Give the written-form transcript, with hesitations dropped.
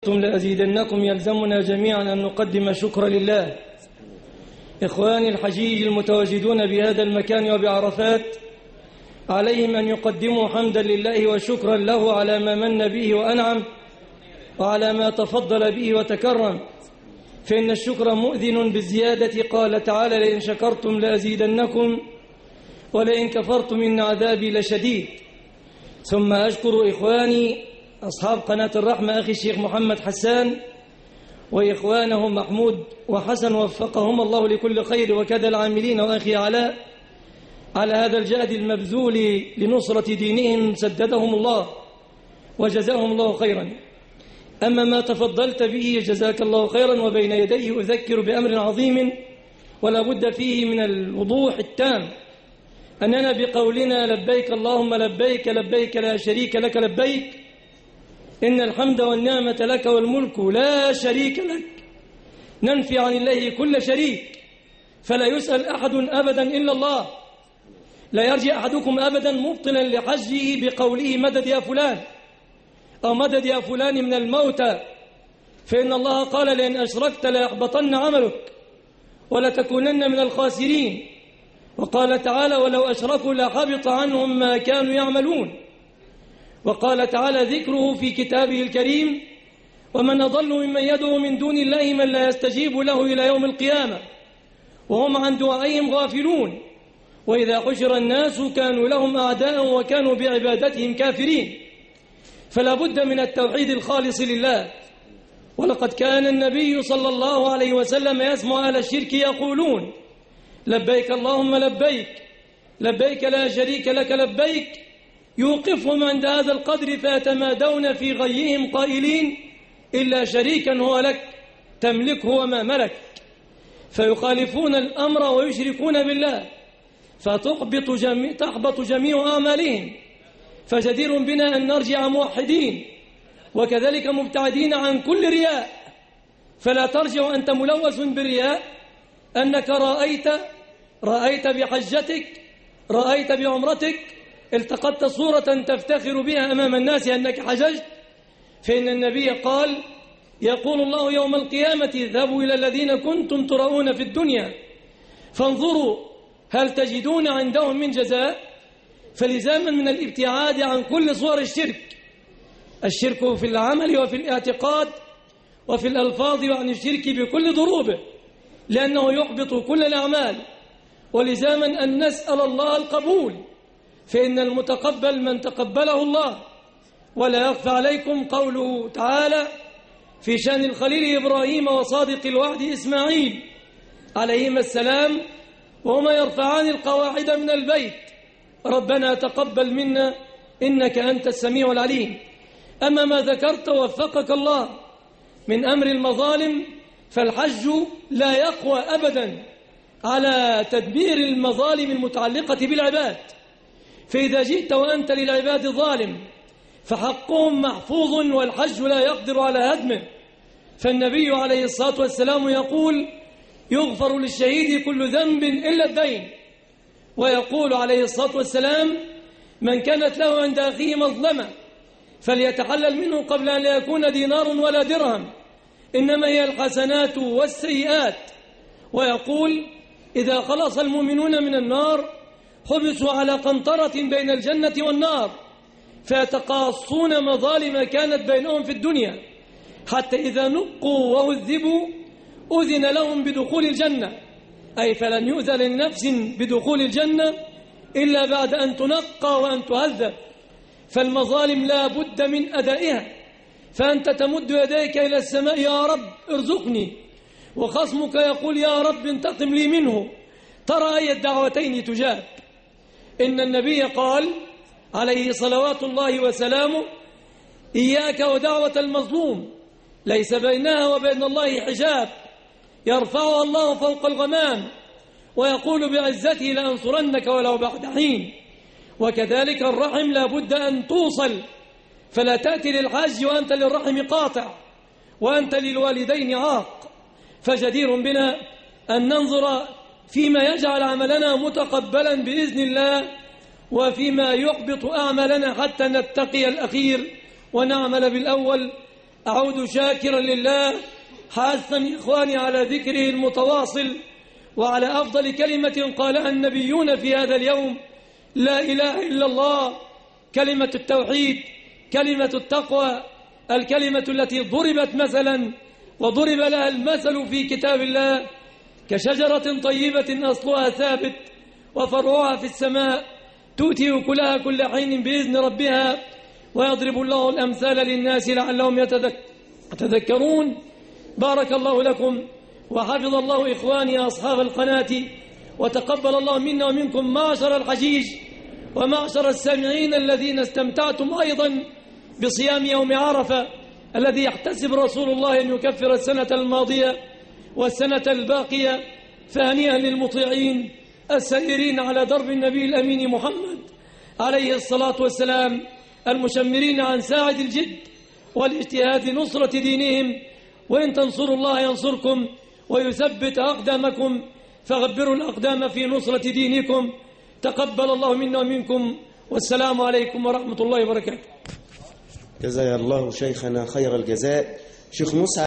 لأزيدنكم يلزمنا جميعا أن نقدم شكر لله. إخواني الحجيج المتواجدون بهذا المكان وبعرفات، عليهم أن يقدموا حمدا لله وشكرا له على ما من به وأنعم وعلى ما تفضل به وتكرم، فإن الشكر مؤذن بالزيادة. قال تعالى: لئن شكرتم لأزيدنكم ولئن كفرتم إن عذابي لشديد. ثم أشكر إخواني أصحاب قناة الرحمة، أخي الشيخ محمد حسان وإخوانهم محمود وحسن وفقهم الله لكل خير، وكذا العاملين وأخي علاء على هذا الجهد المبذول لنصرة دينهم، سددهم الله وجزاهم الله خيرا. أما ما تفضلت به جزاك الله خيرا، وبين يديه أذكر بأمر عظيم ولا بد فيه من الوضوح التام، أننا بقولنا لبيك اللهم لبيك لبيك لا شريك لك لبيك، إن الحمد والنعمة لك والملك لا شريك لك، ننفي عن الله كل شريك، فلا يسأل أحد أبدا إلا الله. لا يرجع أحدكم أبدا مبطلا لحجه بقوله مدد يا فلان أو مدد يا فلان من الموتى، فإن الله قال: لئن أشركت ليحبطن عملك ولتكونن من الخاسرين. وقال تعالى: ولو أشركوا لحبط عنهم ما كانوا يعملون. وقال تعالى ذكره في كتابه الكريم: ومن أضل ممن يدعو من دون الله من لا يستجيب له إلى يوم القيامة وهم عن دعائهم غافلون، وإذا حشر الناس كانوا لهم أعداء وكانوا بعبادتهم كافرين. فلا بد من التوحيد الخالص لله. ولقد كان النبي صلى الله عليه وسلم يسمع أهل الشرك يقولون: لبيك اللهم لبيك لبيك لا شريك لك لبيك، يوقفهم عند هذا القدر فيتمادون في غيهم قائلين: إلا شريكا هو لك تملكه وما ملك، فيخالفون الأمر ويشركون بالله فتحبط جميع أعمالهم. فجدير بنا أن نرجع موحدين وكذلك مبتعدين عن كل رياء. فلا ترجع أنت ملوث بالرياء أنك رأيت بحجتك، رأيت بعمرتك، التقطت صورة تفتخر بها أمام الناس أنك حججت، فإن النبي قال: يقول الله يوم القيامة: اذهبوا إلى الذين كنتم ترؤون في الدنيا فانظروا هل تجدون عندهم من جزاء. فلزاما من الابتعاد عن كل صور الشرك في العمل وفي الاعتقاد وفي الألفاظ، وعن الشرك بكل ضروبه، لأنه يحبط كل الأعمال. ولزاما أن نسأل الله القبول، فإن المتقبل من تقبله الله. ولا يخفى عليكم قوله تعالى في شأن الخليل إبراهيم وصادق الوعد إسماعيل عليهما السلام، وهما يرفعان القواعد من البيت: ربنا تقبل منا إنك أنت السميع العليم. أما ما ذكرت وفقك الله من أمر المظالم، فالحج لا يقوى أبدا على تدبير المظالم المتعلقة بالعباد. فإذا جئت وأنت للعباد ظالم فحقهم محفوظ، والحج لا يقدر على هدمه. فالنبي عليه الصلاة والسلام يقول: يغفر للشهيد كل ذنب إلا الدين. ويقول عليه الصلاة والسلام: من كانت له عند أخيه مظلمة فليتحلل منه قبل أن لا يكون دينار ولا درهم، إنما هي الحسنات والسيئات. ويقول: إذا خلص المؤمنون من النار حبسوا على قنطرة بين الجنة والنار فيتقاصون مظالم كانت بينهم في الدنيا، حتى إذا نقوا وهذبوا أذن لهم بدخول الجنة، أي فلن يؤذن لنفس بدخول الجنة إلا بعد أن تنقى وأن تهذب. فالمظالم لا بد من أدائها، فأنت تمد يديك إلى السماء: يا رب ارزقني، وخصمك يقول: يا رب انتقم لي منه. ترى أي الدعوتين تجاب. إن النبي قال عليه صلوات الله وسلامه: إياك ودعوة المظلوم، ليس بينها وبين الله حجاب، يرفعها الله فوق الغمام ويقول بعزته: لأنصرنك ولو بعد حين. وكذلك الرحم لا بد أن توصل، فلا تأتي للحج وأنت للرحم قاطع وأنت للوالدين عاق. فجدير بنا أن ننظر فيما يجعل عملنا متقبلا بإذن الله، وفيما يحبط أعمالنا حتى نتقي الأخير ونعمل بالأول. أعود شاكرا لله حاثا إخواني على ذكره المتواصل وعلى أفضل كلمة قالها النبيون في هذا اليوم: لا إله إلا الله، كلمة التوحيد، كلمة التقوى، الكلمة التي ضربت مثلا وضرب لها المثل في كتاب الله كشجرة طيبة أصلها ثابت وفرعها في السماء تؤتي أكلها كل حين بإذن ربها ويضرب الله الأمثال للناس لعلهم يتذكرون. بارك الله لكم وحفظ الله إخواني أصحاب القناة، وتقبل الله منا ومنكم معشر الحجيج ومعشر السامعين الذين استمتعتم أيضا بصيام يوم عرفة الذي يحتسب رسول الله أن يكفر السنة الماضية والسنة الباقية. فهنيئا للمطيعين السائرين على درب النبي الأمين محمد عليه الصلاة والسلام، المشمرين عن ساعد الجد والاجتهاد لنصرة دينهم. وإن تنصروا الله ينصركم ويثبت أقدامكم، فغبروا الأقدام في نصرة دينكم. تقبل الله منا ومنكم، والسلام عليكم ورحمة الله وبركاته. جزا الله شيخنا خير الجزاء. شيخ موسى